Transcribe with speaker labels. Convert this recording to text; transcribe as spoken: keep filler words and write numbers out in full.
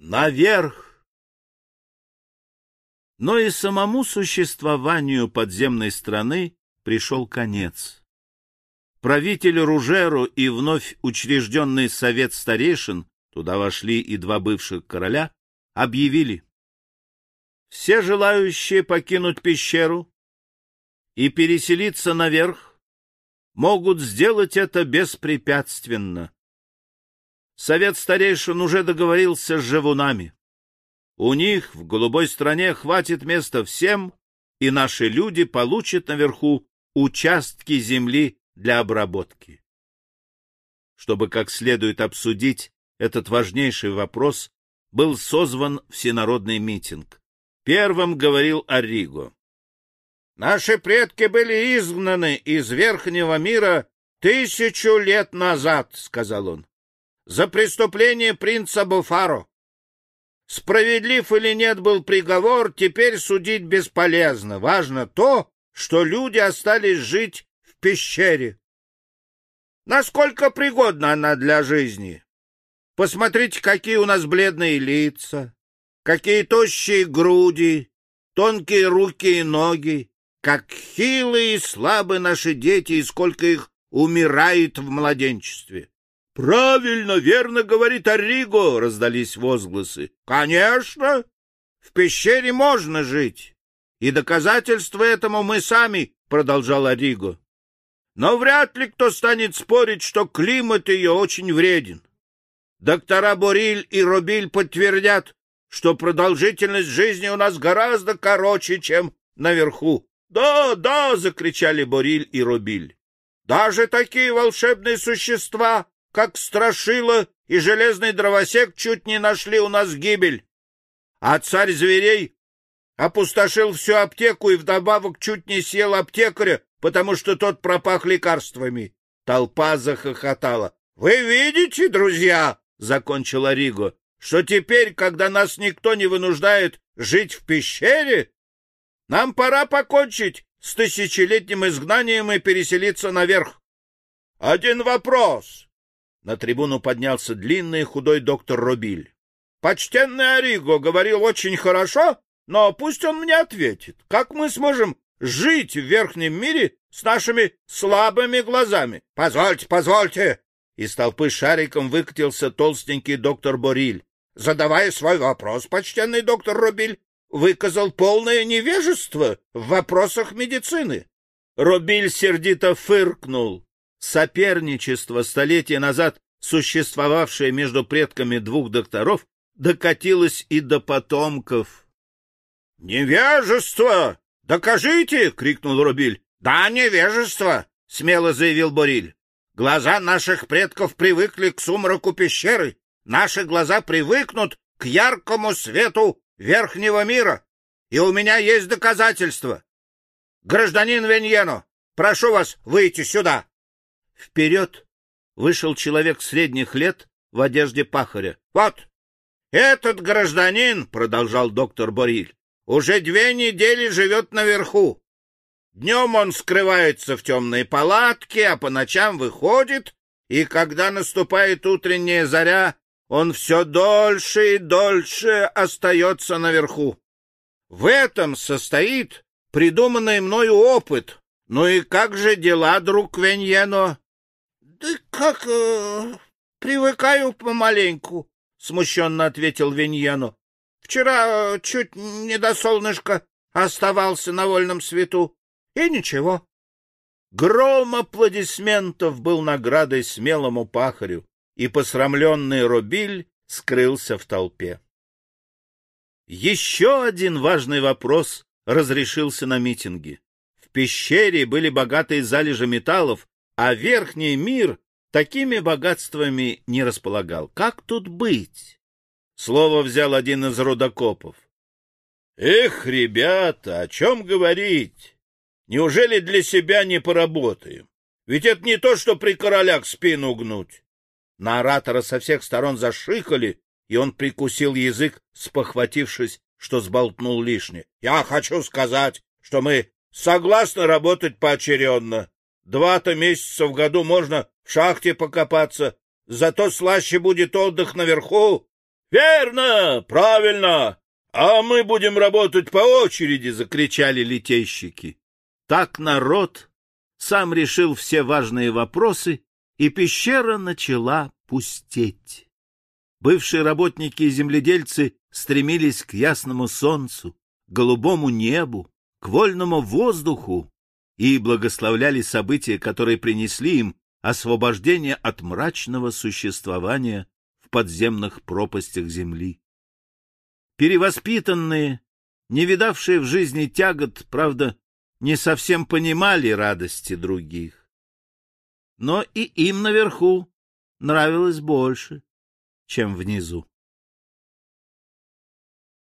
Speaker 1: Наверх! Но и самому существованию подземной страны пришел конец. Правитель Ружеро и вновь учрежденный совет старейшин, туда вошли и два бывших короля, объявили: все желающие покинуть пещеру и переселиться наверх могут сделать это беспрепятственно. Совет старейшин уже договорился с живунами. У них в голубой стране хватит места всем, и наши люди получат наверху участки земли для обработки. Чтобы как следует обсудить этот важнейший вопрос, был созван всенародный митинг. Первым говорил Арриго. Наши предки были изгнаны из Верхнего мира тысячу лет назад, — сказал он, — за преступление принца Буфаро. Справедлив или нет был приговор, теперь судить бесполезно. Важно то, что люди остались жить в пещере. Насколько пригодна она для жизни? Посмотрите, какие у нас бледные лица, какие тощие груди, тонкие руки и ноги, как хилые и слабы наши дети, и сколько их умирает в младенчестве. — Правильно, верно говорит Арриго, — раздались возгласы. — Конечно, в пещере можно жить, и доказательство этому мы сами, — продолжал Арриго. Но вряд ли кто станет спорить, что климат ее очень вреден. Доктора Бориль и Робиль подтвердят, что продолжительность жизни у нас гораздо короче, чем наверху. «Да, да!» — закричали Бориль и Робиль. «Даже такие волшебные существа, как Страшила и Железный Дровосек, чуть не нашли у нас гибель. А царь зверей опустошил всю аптеку и вдобавок чуть не съел аптекаря, потому что тот пропах лекарствами». Толпа захохотала. «Вы видите, друзья?» — закончил Арриго, — что теперь, когда нас никто не вынуждает жить в пещере, нам пора покончить с тысячелетним изгнанием и переселиться наверх. Один вопрос. На трибуну поднялся длинный и худой доктор Робиль. Почтенный Арриго говорил очень хорошо, но пусть он мне ответит, как мы сможем жить в верхнем мире с нашими слабыми глазами. Позвольте, позвольте. Из толпы шариком выкатился толстенький доктор Бориль. Задавая свой вопрос, почтенный доктор Робиль выказал полное невежество в вопросах медицины. Робиль сердито фыркнул. Соперничество, столетия назад существовавшее между предками двух докторов, докатилось и до потомков. — Невежество! Докажите! — крикнул Робиль. — Да, невежество! — смело заявил Бориль. — Глаза наших предков привыкли к сумраку пещеры. Наши глаза привыкнут к яркому свету Верхнего мира, и у меня есть доказательства. Гражданин Веньено, прошу вас выйти сюда. Вперед вышел человек средних лет в одежде пахаря. Вот, этот гражданин, продолжал доктор Бориль, уже две недели живет наверху. Днем он скрывается в темной палатке, а по ночам выходит, и когда наступает утренняя заря, он все дольше и дольше остается наверху. В этом состоит придуманный мною опыт. Ну и как же дела, друг Веньено? — Да как... Э, привыкаю помаленьку, — смущенно ответил Веньено. — Вчера чуть не до солнышка оставался на вольном свету. И ничего. Гром аплодисментов был наградой смелому пахарю, и посрамленный Робиль скрылся в толпе. Еще один важный вопрос разрешился на митинге. В пещере были богатые залежи металлов, а верхний мир такими богатствами не располагал. Как тут быть? Слово взял один из рудокопов. — Эх, ребята, о чем говорить? Неужели для себя не поработаем? Ведь это не то, что при королях спину гнуть. На оратора со всех сторон зашикали, и он прикусил язык, спохватившись, что сболтнул лишнее. — Я хочу сказать, что мы согласны работать поочередно. Два-то месяца в году можно в шахте покопаться, зато слаще будет отдых наверху. Верно, правильно, а мы будем работать по очереди, закричали литейщики. Так народ сам решил все важные вопросы, и пещера начала пустеть. Бывшие работники и земледельцы стремились к ясному солнцу, голубому небу, к вольному воздуху и благословляли события, которые принесли им освобождение от мрачного существования в подземных пропастях земли. Перевоспитанные, не видавшие в жизни тягот, правда, не совсем понимали радости других. Но и им наверху нравилось больше, чем внизу.